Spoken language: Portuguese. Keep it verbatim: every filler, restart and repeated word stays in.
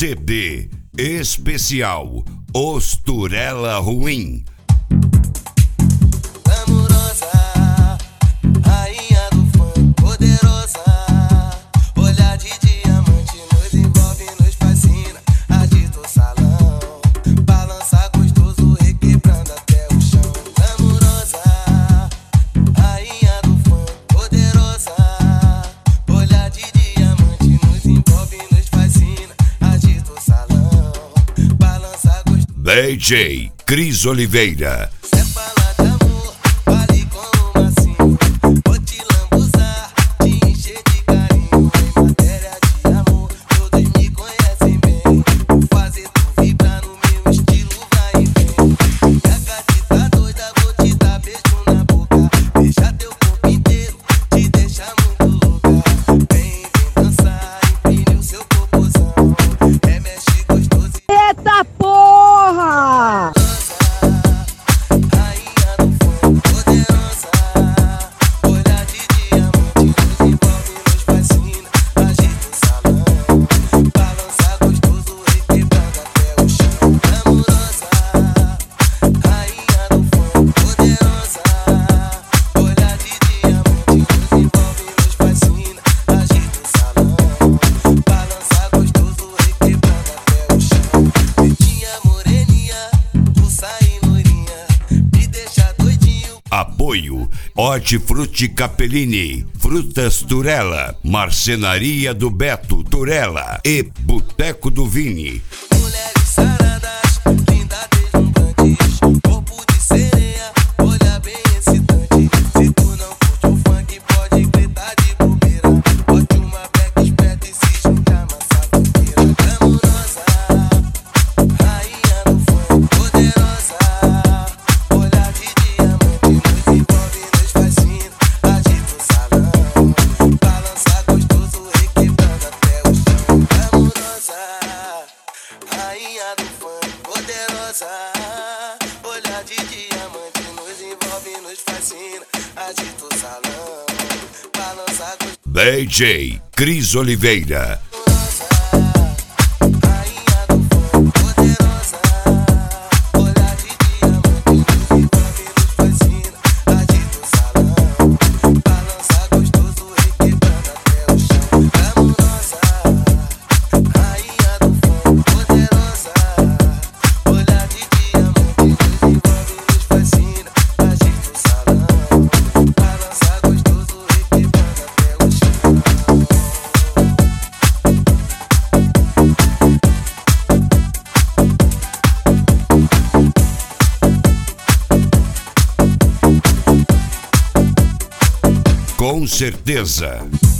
C D especial Os Turela Ruim. D J Cris Oliveira. Apoio Hortifruti Capellini, Frutas Turela, Marcenaria do Beto Turela e Boteco do Vini. Mulheres saradas, linda deslumbrantes, corpo de sereia, olha bem excitante. Se tu não curte o funk, pode gritar de bobeira. Bote uma black esperta e se junte a massa inteira. Glamurosa, rainha do funk, poderosa, olhar de diamante. Rainha do funk, poderosa, olhar de diamante, nos envolve, nos fascina, agita o salão, balança gostoso. D J Cris Oliveira. Com certeza.